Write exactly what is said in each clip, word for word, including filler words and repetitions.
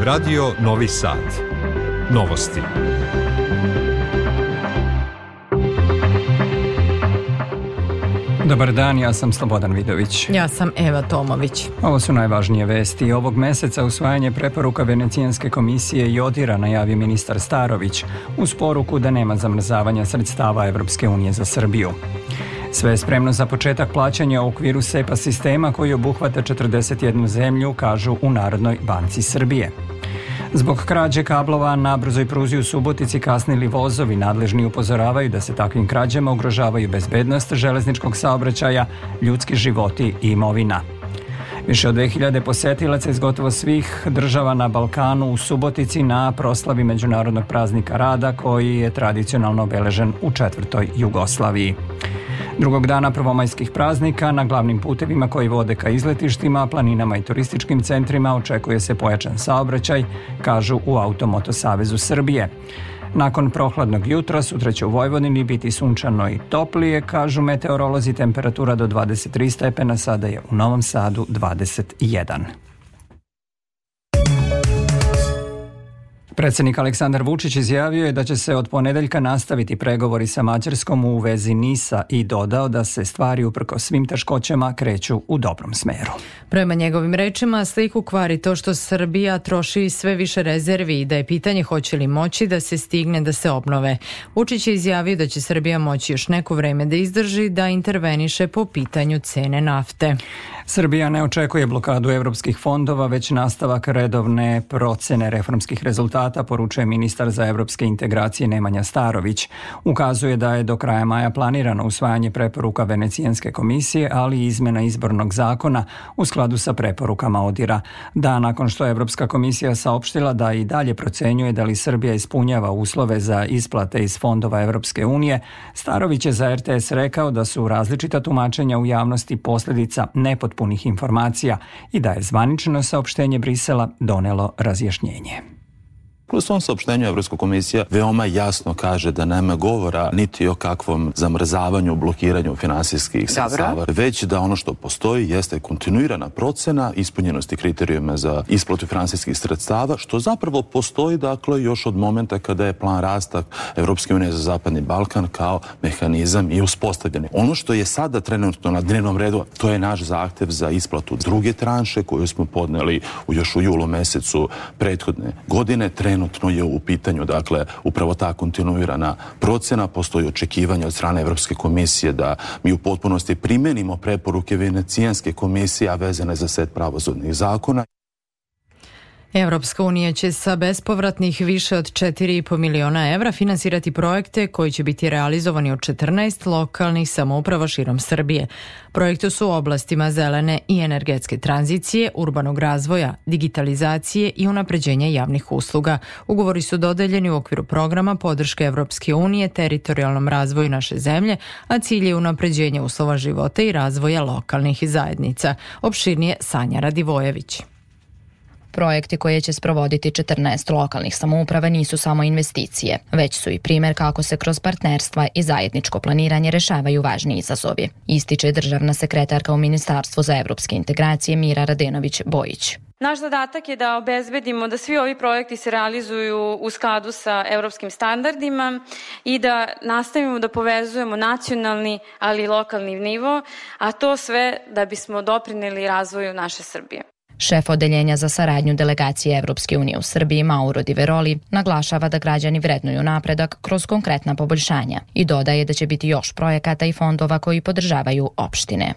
Radio Novi Sad. Novosti. Dobar dan, ja sam Slobodan Vidović. Ja sam Eva Tomović. Ovo su najvažnije vesti. Ovog meseca usvajanje preporuka Venecijanske komisije Jodira najavio ministar Starović uz poruku da nema zamrzavanja sredstava Evropske unije za Srbiju. Sve je spremno za početak plaćanja u okviru SEPA sistema koji obuhvata četrdeset jednu zemlju, kažu u Narodnoj banci Srbije. Zbog krađe kablova na brzoj pruzi u Subotici kasnili vozovi. Nadležni upozoravaju da se takvim krađama ugrožavaju bezbednost železničkog saobraćaja, ljudski životi i imovina. Više od dve hiljade posetilaca iz gotovo svih država na Balkanu u Subotici na proslavi Međunarodnog praznika rada koji je tradicionalno obeležen u četvrtoj Jugoslaviji. Drugog dana prvomajskih praznika na glavnim putevima koji vode ka izletištima, planinama i turističkim centrima očekuje se pojačan saobraćaj, kažu u Automoto savezu Srbije. Nakon prohladnog jutra sutra će u Vojvodini biti sunčano i toplije, kažu meteorolozi, temperatura do dvadeset tri stepena, sada je u Novom Sadu dvadeset jedan. Predsjednik Aleksandar Vučić izjavio je da će se od ponedeljka nastaviti pregovori sa Mađarskom u vezi NIS-a i dodao da se stvari uprkos svim teškoćama kreću u dobrom smeru. Prema njegovim rečima, sliku kvari to što Srbija troši sve više rezervi i da je pitanje hoće li moći da se stigne da se obnove. Vučić je izjavio da će Srbija moći još neko vreme da izdrži da interveniše po pitanju cene nafte. Srbija ne očekuje blokadu evropskih fondova, već nastavak redovne procene reformskih rezultata, poručuje ministar za evropske integracije Nemanja Starović. Ukazuje da je do kraja maja planirano usvajanje preporuka Venecijanske komisije, ali i izmena izbornog zakona u skladu sa preporukama ODIR-a. Da, nakon što je Evropska komisija saopštila da i dalje procenjuje da li Srbija ispunjava uslove za isplate iz fondova Evropske unije, Starović je za R T S rekao da su različita tumačenja u javnosti posljedica nepotpunih informacija i da je zvanično saopštenje Brisela donelo razjašnjenje. U svom saopštenju Evropska komisija veoma jasno kaže da nema govora niti o kakvom zamrzavanju, blokiranju finansijskih sredstava, već da ono što postoji jeste kontinuirana procena ispunjenosti kriterijuma za isplatu finansijskih sredstava, što zapravo postoji dakle još od momenta kada je plan rasta Evropske unije za Zapadni Balkan kao mehanizam i uspostavljen. Ono što je sada trenutno na dnevnom redu, to je naš zahtev za isplatu druge tranše koju smo podneli u još u julu mesecu prethodne godine. Trenutno je u pitanju, dakle, upravo ta kontinuirana procena, postoji očekivanje od strane Evropske komisije da mi u potpunosti primenimo preporuke Venecijanske komisije, a vezane za set pravosudnih zakona. Evropska unija će sa bespovratnih više od četiri i po miliona evra finansirati projekte koji će biti realizovani od četrnaest lokalnih samouprava širom Srbije. Projekti su u oblastima zelene i energetske tranzicije, urbanog razvoja, digitalizacije i unapređenja javnih usluga. Ugovori su dodeljeni u okviru programa podrške Evropske unije teritorijalnom razvoju naše zemlje, a cilj je unapređenje uslova života i razvoja lokalnih zajednica. Opširnije Sanja Radivojević. Projekti koje će sprovoditi četrnaest lokalnih samouprava nisu samo investicije, već su i primjer kako se kroz partnerstva i zajedničko planiranje rešavaju važni izazovi, ističe državna sekretarka u Ministarstvu za evropske integracije Mira Radenović-Bojić. Naš zadatak je da obezbedimo da svi ovi projekti se realizuju u skladu sa evropskim standardima i da nastavimo da povezujemo nacionalni, ali i lokalni nivo, a to sve da bismo doprineli razvoju naše Srbije. Šef odeljenja za saradnju delegacije Evropske unije u Srbiji Mauro Di Veroli naglašava da građani vrednuju napredak kroz konkretna poboljšanja i dodaje da će biti još projekata i fondova koji podržavaju opštine.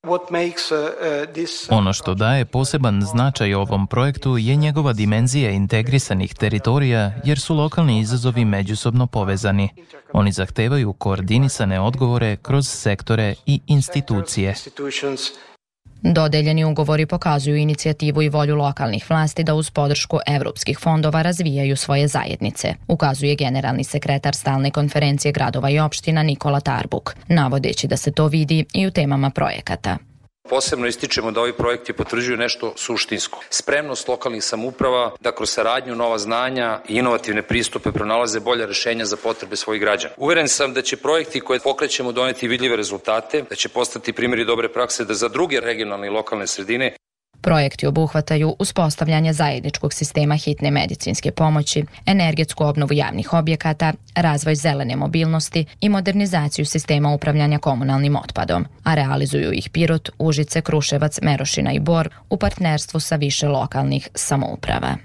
Ono što daje poseban značaj ovom projektu je njegova dimenzija integrisanih teritorija jer su lokalni izazovi međusobno povezani. Oni zahtevaju koordinisane odgovore kroz sektore i institucije. Dodeljeni ugovori pokazuju inicijativu i volju lokalnih vlasti da uz podršku evropskih fondova razvijaju svoje zajednice, ukazuje generalni sekretar Stalne konferencije gradova i opština Nikola Tarbuk, navodeći da se to vidi i u temama projekata. Posebno ističemo da ovi projekti potvrđuju nešto suštinsko. Spremnost lokalnih samouprava da kroz saradnju, nova znanja i inovativne pristupe pronalaze bolja rešenja za potrebe svojih građana. Uveren sam da će projekti koje pokrećemo doneti vidljive rezultate, da će postati primjeri dobre prakse da za druge regionalne i lokalne sredine. Projekti obuhvataju uspostavljanje zajedničkog sistema hitne medicinske pomoći, energetsku obnovu javnih objekata, razvoj zelene mobilnosti i modernizaciju sistema upravljanja komunalnim otpadom, a realizuju ih Pirot, Užice, Kruševac, Merošina i Bor u partnerstvu sa više lokalnih samouprava.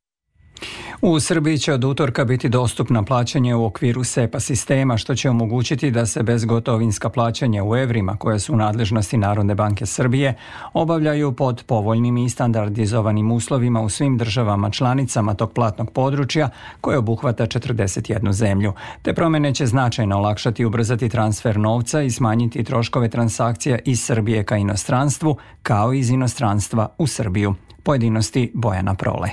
U Srbiji će od utorka biti dostupna plaćanje u okviru SEPA sistema, što će omogućiti da se bezgotovinska plaćanja u evrima, koje su u nadležnosti Narodne banke Srbije, obavljaju pod povoljnim i standardizovanim uslovima u svim državama članicama tog platnog područja, koje obuhvata četrdeset jednu zemlju. Te promjene će značajno olakšati i ubrzati transfer novca i smanjiti troškove transakcija iz Srbije ka inostranstvu, kao i iz inostranstva u Srbiju. Pojedinosti Bojana Prole.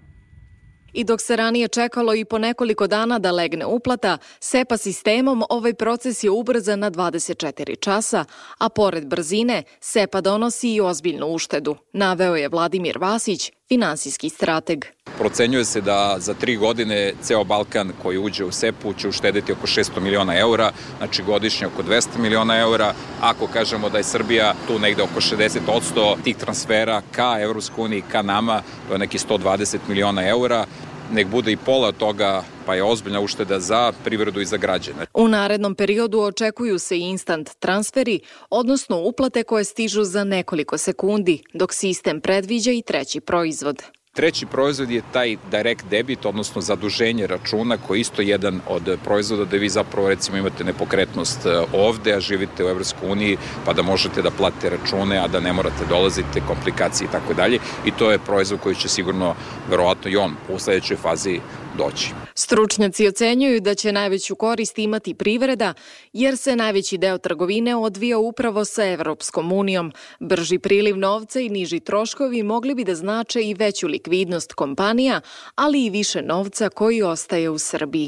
I dok se ranije čekalo i po nekoliko dana da legne uplata, SEPA sistemom ovaj proces je ubrzan na dvadeset četiri časa, a pored brzine, SEPA donosi i ozbiljnu uštedu, naveo je Vladimir Vasić, finansijski strateg. Procenjuje se da za tri godine ceo Balkan koji uđe u SEPU će uštedeti oko šesto miliona eura, znači godišnje oko dvesta miliona eura. Ako kažemo da je Srbija tu negde oko šezdeset posto tih transfera ka Evropskoj uniji, ka nama, to je neki sto dvadeset miliona eura. Nek bude i pola toga, pa je ozbiljna ušteda za privredu i za građane. U narednom periodu očekuju se i instant transferi, odnosno uplate koje stižu za nekoliko sekundi, dok sistem predviđa i treći proizvod. Treći proizvod je taj direct debit, odnosno zaduženje računa, koji je isto jedan od proizvoda da vi zapravo recimo imate nepokretnost ovde, a živite u Evropskoj uniji, pa da možete da platite račune, a da ne morate dolazite, komplikacije i tako dalje. I to je proizvod koji će sigurno, verovatno i on u sledećoj fazi doći. Stručnjaci ocenjuju da će najveću korist imati privreda, jer se najveći deo trgovine odvija upravo sa Evropskom unijom. Brži priliv novca i niži troškovi mogli bi da znače i veću likvidnost kompanija, ali i više novca koji ostaje u Srbiji.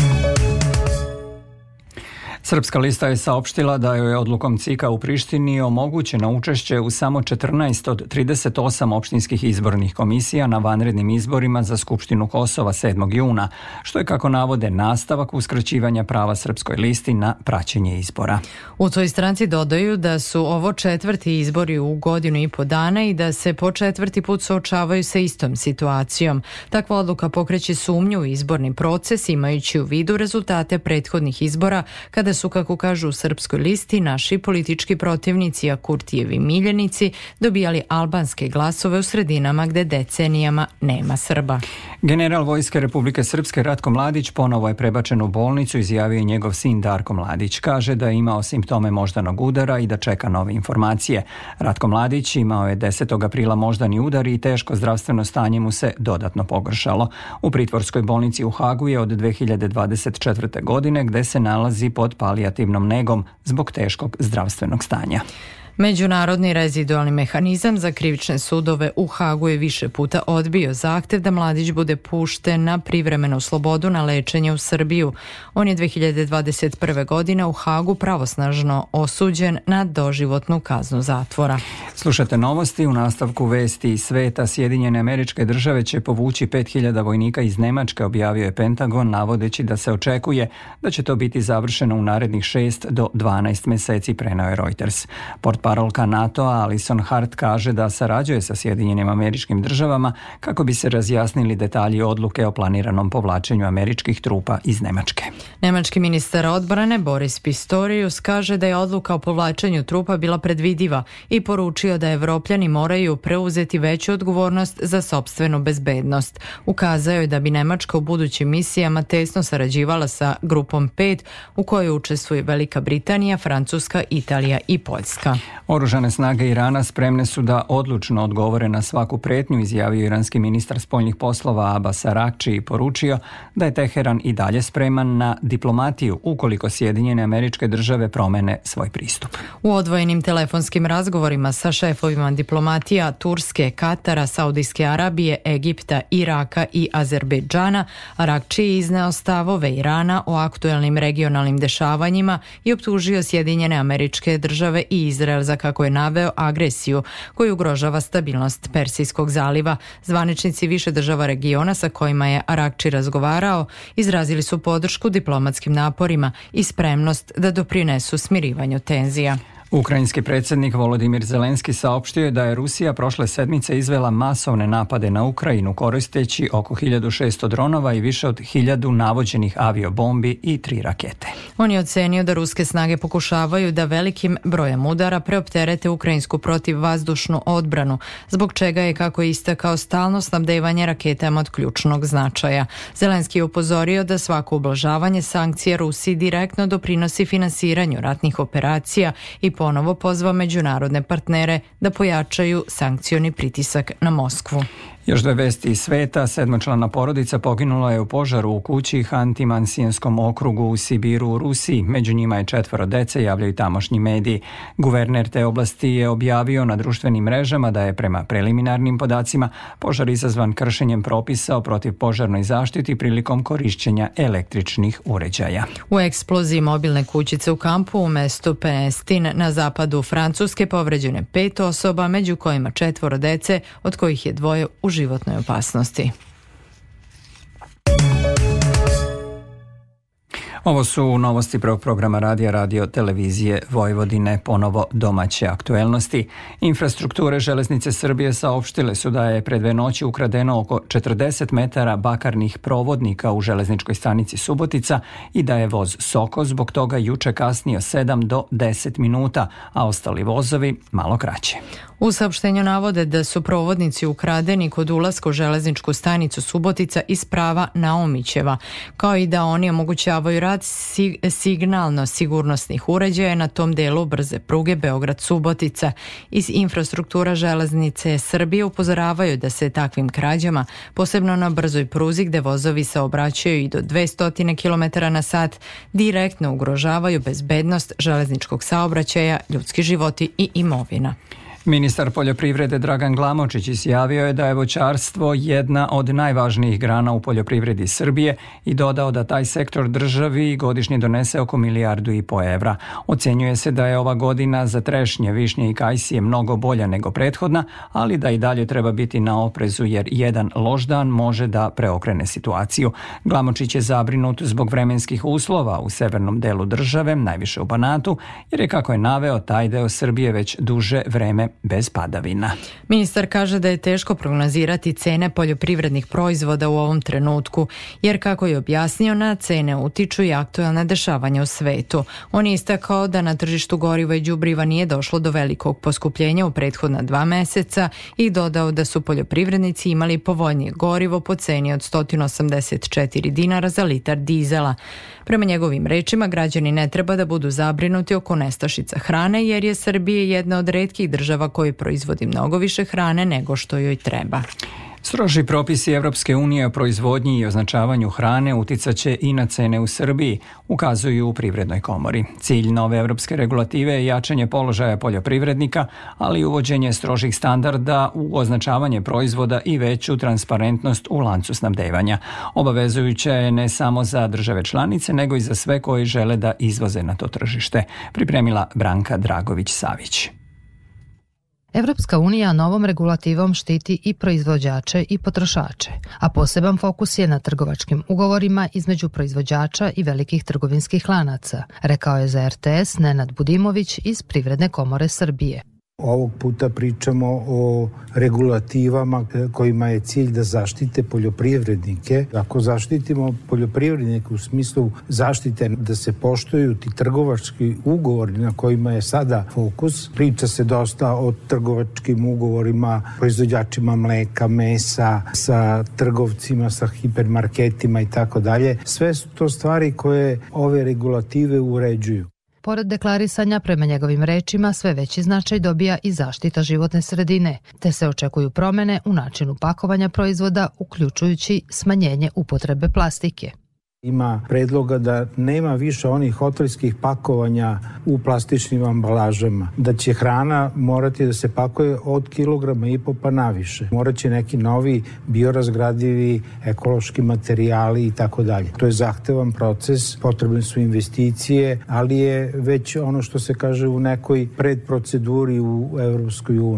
Srpska lista je saopštila da je odlukom C I K-a u Prištini omogućeno učešće u samo četrnaest od trideset osam opštinskih izbornih komisija na vanrednim izborima za Skupštinu Kosova sedmog juna, što je, kako navode, nastavak uskraćivanja prava Srpskoj listi na praćenje izbora. U toj stranci dodaju da su ovo četvrti izbori u godinu i po dana i da se po četvrti put suočavaju sa istom situacijom. Takva odluka pokreće sumnju u izborni proces, imajući u vidu rezultate prethodnih izbora, kada su, kako kažu u Srpskoj listi, naši politički protivnici, a Kurtijevi miljenici, dobijali albanske glasove u sredinama gde decenijama nema Srba. General Vojske Republike Srpske Ratko Mladić ponovo je prebačen u bolnicu, izjavio je njegov sin Darko Mladić. Kaže da je imao simptome moždanog udara i da čeka nove informacije. Ratko Mladić imao je desetog aprila moždani udar i teško zdravstveno stanje mu se dodatno pogoršalo. U pritvorskoj bolnici u Hagu je od dve hiljade dvadeset četvrte. godine, gde se nalazi pod palijativnom negom zbog teškog zdravstvenog stanja. Međunarodni rezidualni mehanizam za krivične sudove u Hagu je više puta odbio zahtev da Mladić bude pušten na privremenu slobodu na lečenje u Srbiju. On je dve hiljade dvadeset prve. godine u Hagu pravosnažno osuđen na doživotnu kaznu zatvora. Slušate novosti. U nastavku vesti iz sveta. Sjedinjene Američke Države će povući pet hiljada vojnika iz Nemačke, objavio je Pentagon, navodeći da se očekuje da će to biti završeno u narednih šest do dvanaest meseci, preneo je Reuters. Portparolka NATO-a Alison Hart kaže da sarađuje sa Sjedinjenim Američkim Državama kako bi se razjasnili detalji odluke o planiranom povlačenju američkih trupa iz Nemačke. Nemački ministar odbrane Boris Pistorius kaže da je odluka o povlačenju trupa bila predvidiva i poručio da Evropljani moraju preuzeti veću odgovornost za sopstvenu bezbednost. Ukazao je da bi Nemačka u budućim misijama tesno sarađivala sa grupom pet, u kojoj učestvuje Velika Britanija, Francuska, Italija i Poljska. Oružane snage Irana spremne su da odlučno odgovore na svaku pretnju, izjavio iranski ministar spoljnih poslova Abbas Arakči i poručio da je Teheran i dalje spreman na diplomatiju ukoliko Sjedinjene Američke Države promene svoj pristup. U odvojenim telefonskim razgovorima sa šefovima diplomatija Turske, Katara, Saudijske Arabije, Egipta, Iraka i Azerbejdžana, Arakči je izneo stavove Irana o aktuelnim regionalnim dešavanjima i optužio Sjedinjene Američke Države i Izrael za, kako je naveo, agresiju koju ugrožava stabilnost Persijskog zaliva. Zvaničnici više država regiona sa kojima je Arakči razgovarao izrazili su podršku diplomatskim naporima i spremnost da doprinesu smirivanju tenzija. Ukrajinski predsjednik Volodimir Zelenski saopštio je da je Rusija prošle sedmice izvela masovne napade na Ukrajinu koristeći oko hiljadu šesto dronova i više od hiljadu navođenih aviobombi i tri rakete. On je ocenio da ruske snage pokušavaju da velikim brojem udara preopterete ukrajinsku protivvazdušnu odbranu, zbog čega je, kako je istakao, stalno snabdevanje raketama od ključnog značaja. Zelenski je upozorio da svako ublažavanje sankcija Rusiji direktno doprinosi finansiranju ratnih operacija i ponovo pozvao međunarodne partnere da pojačaju sankcioni pritisak na Moskvu. Još dve vesti iz sveta. Sedmočlana porodica poginula je u požaru u kući Hanti-Mansijskom okrugu u Sibiru u Rusiji. Među njima je četvoro dece, javljaju tamošnji mediji. Guverner te oblasti je objavio na društvenim mrežama da je prema preliminarnim podacima požar izazvan kršenjem propisa o protivpožarnoj zaštiti prilikom korišćenja električnih uređaja. U eksploziji mobilne kućice u kampu u mestu Penestin na zapadu Francuske povređeno je pet osoba, među kojima četvoro dece, od kojih je dvoje u životnoj opasnosti. Ovo su novosti prvog programa radija Radio Televizije Vojvodine, ponovo domaće aktuelnosti. Infrastrukture Železnice Srbije saopštile su da je pre dve noći ukradeno oko četrdeset metara bakarnih provodnika u železničkoj stanici Subotica i da je voz Soko zbog toga juče kasnio sedam do deset minuta, a ostali vozovi malo kraće. U saopštenju navode da su provodnici ukradeni kod ulaska u železničku stanicu Subotica iz prava Naumićeva, kao i da oni omogućavaju rad signalno-sigurnosnih uređaja na tom delu brze pruge Beograd-Subotica. Iz infrastruktura Železnice Srbije upozoravaju da se takvim krađama, posebno na brzoj pruzi gde vozovi saobraćaju i do dvesta kilometara na sat, direktno ugrožavaju bezbednost železničkog saobraćaja, ljudski životi i imovina. Ministar poljoprivrede Dragan Glamočić izjavio je da je voćarstvo jedna od najvažnijih grana u poljoprivredi Srbije i dodao da taj sektor državi godišnje donese oko milijardu i po evra. Ocenjuje se da je ova godina za trešnje, višnje i kajsije mnogo bolja nego prethodna, ali da i dalje treba biti na oprezu jer jedan loš dan može da preokrene situaciju. Glamočić je zabrinut zbog vremenskih uslova u severnom delu države, najviše u Banatu, jer je, kako je naveo, taj deo Srbije već duže vreme bez padavina. Ministar kaže da je teško prognozirati cene poljoprivrednih proizvoda u ovom trenutku, jer, kako je objasnio, na cene utiču i aktuelne dešavanja u svetu. On je istakao da na tržištu goriva i đubriva nije došlo do velikog poskupljenja u prethodna dva meseca i dodao da su poljoprivrednici imali povoljnije gorivo po ceni od sto osamdeset četiri dinara za litar dizela. Prema njegovim rečima, građani ne treba da budu zabrinuti oko nestašica hrane, jer je Srbija jedna od retkih država koji proizvodi mnogo više hrane nego što joj treba. Stroži propisi Evropske unije o proizvodnji i označavanju hrane uticaće i na cene u Srbiji, ukazuju u Privrednoj komori. Cilj nove evropske regulative je jačanje položaja poljoprivrednika, ali i uvođenje strožih standarda u označavanje proizvoda i veću transparentnost u lancu snabdevanja. Obavezujuće je ne samo za države članice, nego i za sve koji žele da izvoze na to tržište, pripremila Branka Dragović-Savić. Evropska unija novom regulativom štiti i proizvođače i potrošače, a poseban fokus je na trgovačkim ugovorima između proizvođača i velikih trgovinskih lanaca, rekao je za er te es Nenad Budimović iz Privredne komore Srbije. Ovog puta pričamo o regulativama kojima je cilj da zaštite poljoprivrednike. Ako zaštitimo poljoprivrednike u smislu zaštite da se poštuju ti trgovački ugovori na kojima je sada fokus, priča se dosta o trgovačkim ugovorima, proizvođačima mleka, mesa, sa trgovcima, sa hipermarketima i tako dalje. Sve su to stvari koje ove regulative uređuju. Pored deklarisanja, prema njegovim rečima, sve veći značaj dobija i zaštita životne sredine, te se očekuju promene u načinu pakovanja proizvoda, uključujući smanjenje upotrebe plastike. Ima predloga da nema više onih hotelskih pakovanja u plastičnim ambalažama, da će hrana morati da se pakuje od kilograma i po pa naviše. Moraće neki novi biorazgradivi ekološki materijali i tako dalje. To je zahtevan proces, potrebne su investicije, ali je već ono što se kaže u nekoj predproceduri u Evropskoj uniji.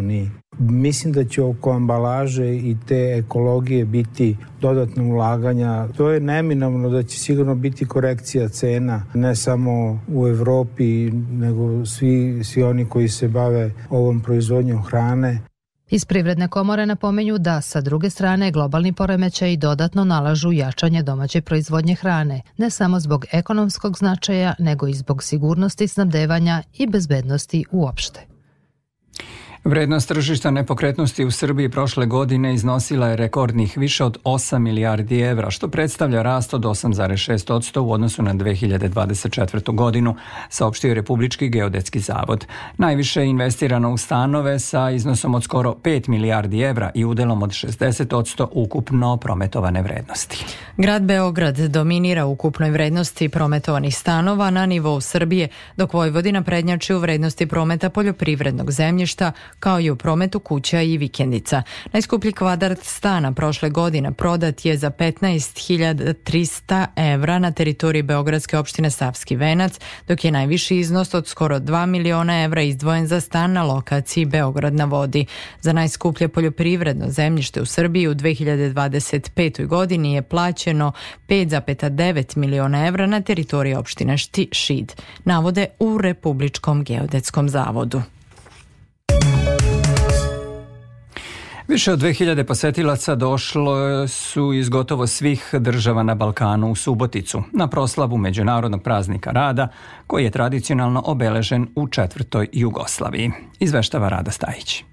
Mislim da će oko ambalaže i te ekologije biti dodatno ulaganja. To je neminovno da će sigurno biti korekcija cena, ne samo u Evropi, nego svi, svi oni koji se bave ovom proizvodnjom hrane. Iz Privredne komore napomenju da sa druge strane globalni poremećaji dodatno nalažu jačanje domaće proizvodnje hrane, ne samo zbog ekonomskog značaja, nego i zbog sigurnosti snabdevanja i bezbednosti uopšte. Vrednost tržišta nepokretnosti u Srbiji prošle godine iznosila je rekordnih više od osam milijardi evra, što predstavlja rast od osam zarez šest posto u odnosu na dve hiljade dvadeset četvrtu. godinu, saopštio Republički geodetski zavod. Najviše je investirano u stanove sa iznosom od skoro pet milijardi evra i udelom od šezdeset posto ukupno prometovane vrednosti. Grad Beograd dominira u ukupnoj vrednosti prometovanih stanova na nivou Srbije, dok Vojvodina prednjači u vrednosti prometa poljoprivrednog zemljišta, kao i u prometu kuća i vikendica. Najskuplji kvadrat stana prošle godine prodat je za petnaest hiljada trista evra na teritoriji beogradske opštine Savski Venac, dok je najviši iznos od skoro dva miliona evra izdvojen za stan na lokaciji Beograd na vodi. Za najskuplje poljoprivredno zemljište u Srbiji u dve hiljade dvadeset petoj. godini je plaćeno pet zarez devet miliona evra na teritoriji opštine Šid, navode u Republičkom geodetskom zavodu. Više od dve hiljade posetilaca došlo su iz gotovo svih država na Balkanu u Suboticu na proslavu Međunarodnog praznika rada, koji je tradicionalno obeležen u četvrtoj Jugoslaviji. Izveštava Rada Stajić.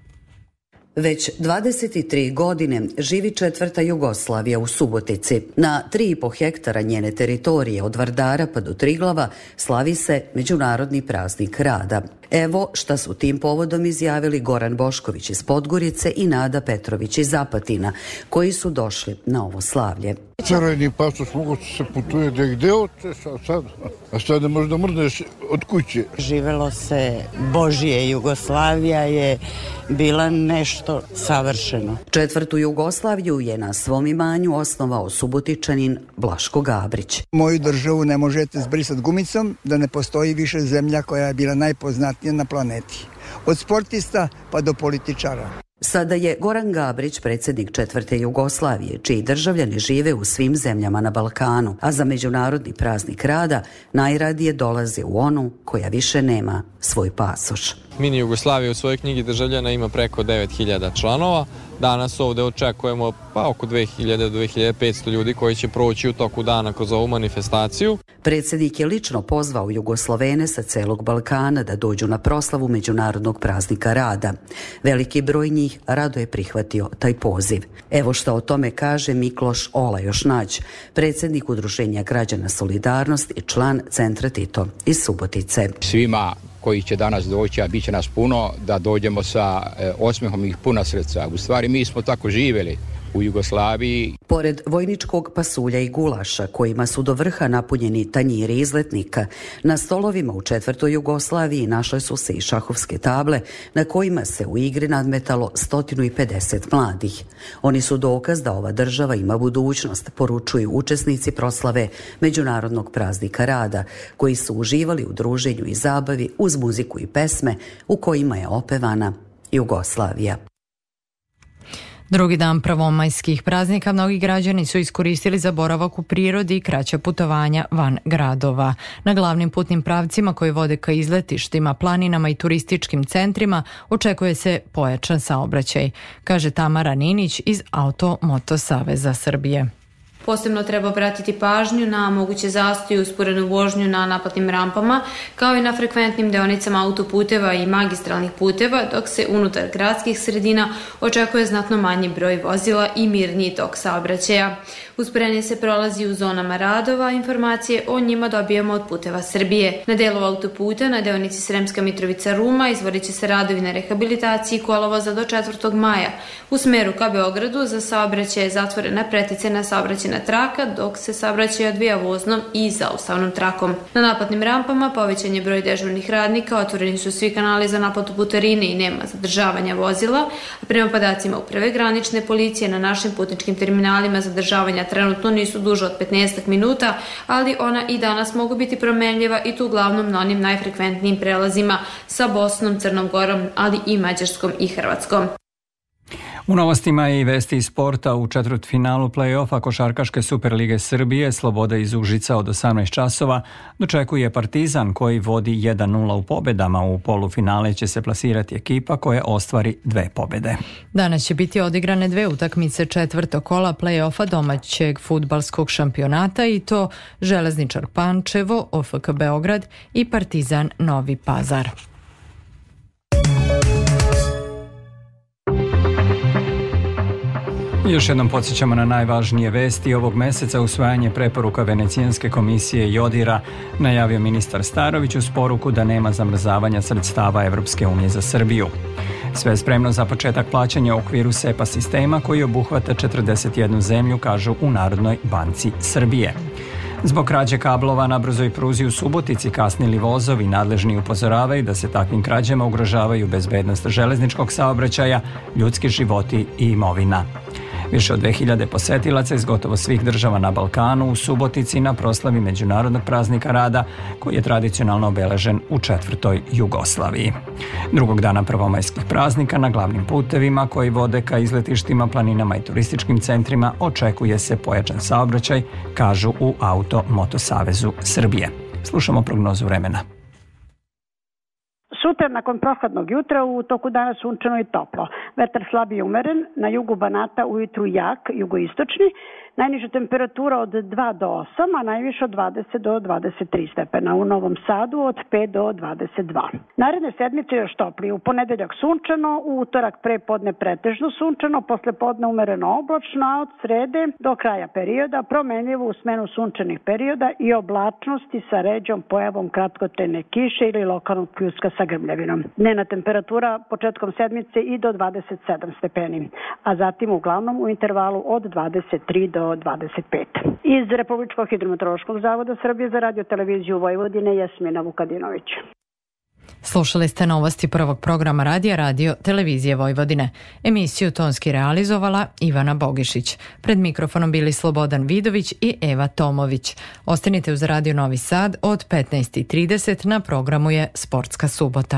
Već dvadeset tri godine živi četvrta Jugoslavija u Subotici. Na tri i po hektara njene teritorije od Vardara pa do Triglava slavi se Međunarodni praznik rada. Evo šta su tim povodom izjavili Goran Bošković iz Podgorice i Nada Petrović iz Zapatina, koji su došli na ovo slavlje. Crveni pasoš mogu se putuje da gde oče sad, a sad ne možda mrneš od kuće. Živelo se Božje, Jugoslavija je bila nešto savršeno. Četvrtu Jugoslaviju je na svom imanju osnovao Subotičanin Blaško Gabrić. Moju državu ne možete zbrisati gumicom, da ne postoji više zemlja koja je bila najpoznatija na planeti. Od sportista pa do političara. Sada je Goran Gabrić predsjednik četvrte Jugoslavije, čiji državljani žive u svim zemljama na Balkanu, a za Međunarodni praznik rada najradije dolaze u onu koja više nema svoj pasoš. Mini Jugoslavija u svojoj knjigi državljana ima preko devet hiljada članova. Danas ovdje očekujemo pa oko dve hiljade do dve hiljade petsto ljudi koji će proći u toku dana kroz ovu manifestaciju. Predsjednik je lično pozvao Jugoslovene sa celog Balkana da dođu na proslavu Međunarodnog praznika rada. Veliki broj njih rado je prihvatio taj poziv. Evo što o tome kaže Mikloš Olajošnać, predsjednik Udruženja građana Solidarnost i član Centra Tito iz Subotice. Svima koji će danas doći, a bit će nas puno, da dođemo sa e, osmehom ih puna srca. U stvari mi smo tako živjeli u Jugoslaviji. Pored vojničkog pasulja i gulaša, kojima su do vrha napunjeni tanjiri izletnika, na stolovima u četvrtoj Jugoslaviji našle su se i šahovske table na kojima se u igri nadmetalo sto pedeset mladih. Oni su dokaz da ova država ima budućnost, poručuju učesnici proslave Međunarodnog praznika rada, koji su uživali u druženju i zabavi uz muziku i pesme u kojima je opevana Jugoslavija. Drugi dan prvomajskih praznika mnogi građani su iskoristili za boravak u prirodi i kraća putovanja van gradova. Na glavnim putnim pravcima koji vode ka izletištima, planinama i turističkim centrima očekuje se pojačan saobraćaj, kaže Tamara Ninić iz Auto-Moto Saveza Srbije. Posebno treba obratiti pažnju na moguće zastoje i usporenu vožnju na naplatnim rampama, kao i na frekventnim deonicama autoputeva i magistralnih puteva, dok se unutar gradskih sredina očekuje znatno manji broj vozila i mirniji tok saobraćaja. Usporenije se prolazi u zonama radova, informacije o njima dobijamo od Puteva Srbije. Na delu autoputa, na deonici Sremska Mitrovica-Ruma, izvodit će se radovi na rehabilitaciji kolovoza do četvrtog maja. U smeru ka Beogradu za saobraćaj je zatvorena preticena saobraćajna traka, dok se saobraćaj odvija voznom i zaustavnom trakom. Na naplatnim rampama povećan je broj dežurnih radnika, otvoreni su svi kanali za naplatu putarine i nema zadržavanja vozila, a prema podacima Uprave granične policije na našim putničkim terminalima zadržavanja trenutno nisu duže od petnaest minuta, ali ona i danas mogu biti promenljiva i to uglavnom na onim najfrekventnijim prelazima sa Bosnom, Crnom Gorom, ali i Mađarskom i Hrvatskom. U novostima je i vesti iz sporta. U četvrtfinalu play-offa Košarkaške Superlige Srbije Sloboda iz Užica od osamnaest časova dočekuje Partizan koji vodi jedan nula u pobedama. U polufinale će se plasirati ekipa koja ostvari dve pobede. Danas će biti odigrane dve utakmice četvrtog kola play-offa domaćeg fudbalskog šampionata i to Železničar Pančevo, O F K Beograd i Partizan Novi Pazar. Još jednom podsjećamo na najvažnije vesti ovog meseca. Usvajanje preporuka Venecijanske komisije i ODIHR-a najavio ministar Starović uz poruku da nema zamrzavanja sredstava Evropske unije za Srbiju. Sve je spremno za početak plaćanja u okviru SEPA sistema koji obuhvata četrdeset jednu zemlju, kažu u Narodnoj banci Srbije. Zbog krađe kablova na brzoj pruzi u Subotici kasnili vozovi, nadležni upozoravaju da se takvim krađama ugrožavaju bezbednost železničkog saobraćaja, ljudski životi i imovina. Više od dve hiljade posetilaca iz gotovo svih država na Balkanu u Subotici na proslavi Međunarodnog praznika rada koji je tradicionalno obeležen u četvrtoj Jugoslaviji. Drugog dana prvomajskih praznika na glavnim putevima koji vode ka izletištima, planinama i turističkim centrima očekuje se pojačan saobraćaj, kažu u Auto Moto Savezu Srbije. Slušamo prognozu vremena. Sutra nakon prohladnog jutra u toku dana sunčano i toplo. Vetar slab i umeren, na jugu Banata ujutru jak, jugoistočni, najniža temperatura od dva do osam, a najviše od dvadeset do dvadeset tri stepena. U Novom Sadu od pet do dvadeset dva. Naredne sedmice još toplije. U ponedeljak sunčano, u utorak prepodne pretežno sunčano, posle podne umereno oblačno, a od srede do kraja perioda promenljivo u smenu sunčanih perioda i oblačnosti sa ređom pojavom kratkotrajne kiše ili lokalnog pljuska sa grmljavinom. Dnevna temperatura početkom sedmice i do dvadeset sedam stepeni, a zatim uglavnom u intervalu od dvadeset tri do dvadeset pet. Iz Republičkog hidrometeorološkog zavoda Srbije za radio televiziju Vojvodine, Jasmina Vukadinović. Slušali ste novosti prvog programa radija Radio Televizije Vojvodine. Emisiju tonski realizovala Ivana Bogišić. Pred mikrofonom bili Slobodan Vidović i Eva Tomović. Ostanite uz Radio Novi Sad od petnaest i trideset. Na programu je Sportska subota.